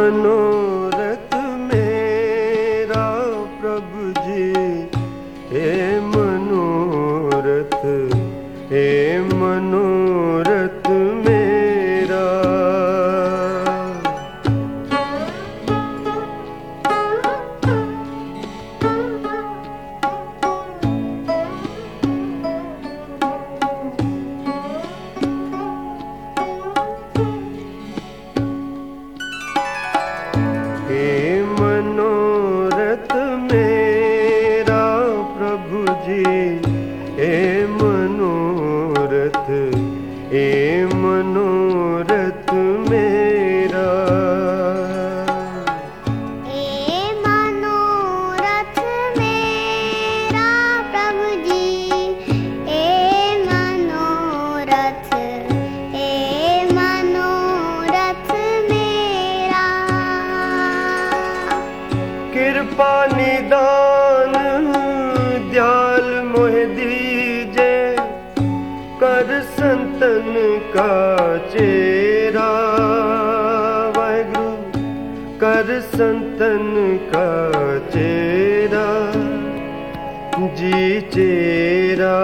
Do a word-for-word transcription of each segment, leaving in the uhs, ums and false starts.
मनोरथ मेरा प्रभु जी, हे मनोरथ, हे मनोरथ मेरा। मनोरथ मेरा प्रभु जी, हे मनोरथ, हे मनोरथ मेरा। हे मनोरथ मेरा प्रभु जी, हे मनोरथ, हे मनोरथ मेरा। कृपा निदान दयाल मोह दीजे, कर संतन का चेरा। वाहिगुरु कर संतन का चेरा, जी चेरा।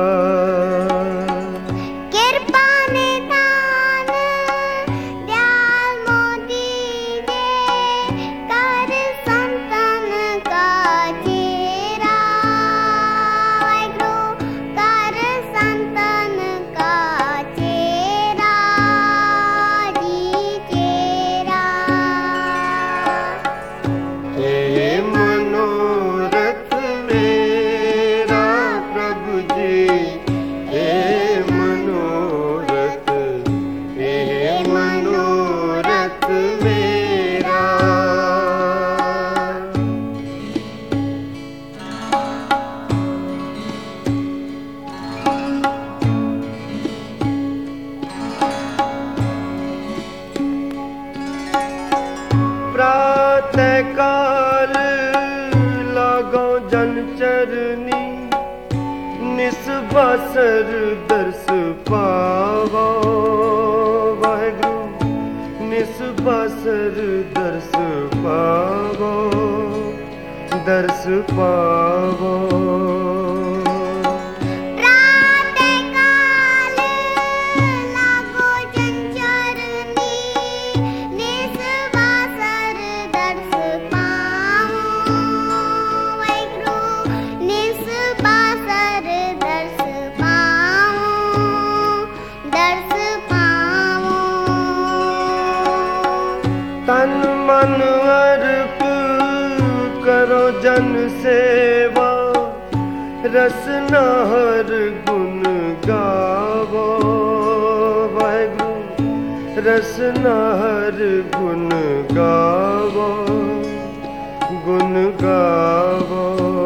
प्रातः काल लागो जन चरनी, निस्बासर दर्श पावो। वाहिगुरु निस्बासर दर्श पावो, दर्श पावो। तन मन अर्प करो जन सेवा, रसना हर गुण गावो। वाहिगुरु रसना हर गुण गावो, गुण गावो।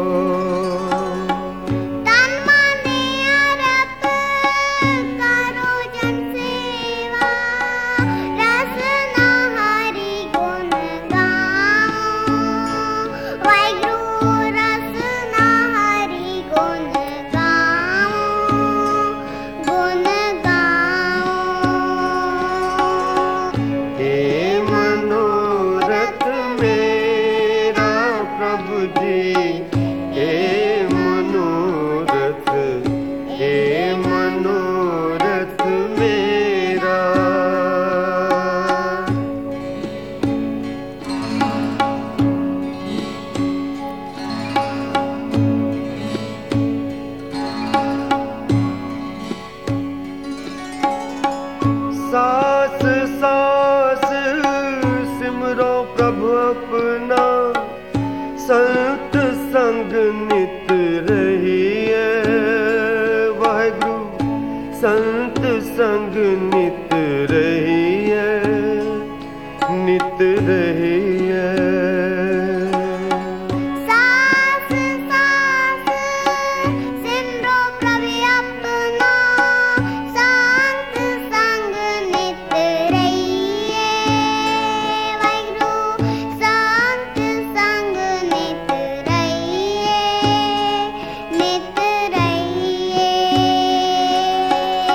सास सास सिमरो प्रभु अपना, संत संग नित रहिए। वाहिगुरु संत संग नित रहिए, नित रहिए।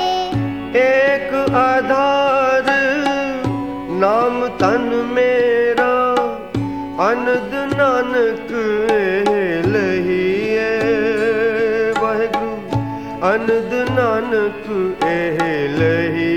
आधार नाम तन मेरा, ਅਨੰਦ ਨਾਨਕ ਇਹ ਲਹੀਏ ਵਾਹਿਗੁਰੂ ਅਨੰਦ ਨਾਨਕ ਇਹ ਲਹੀਏ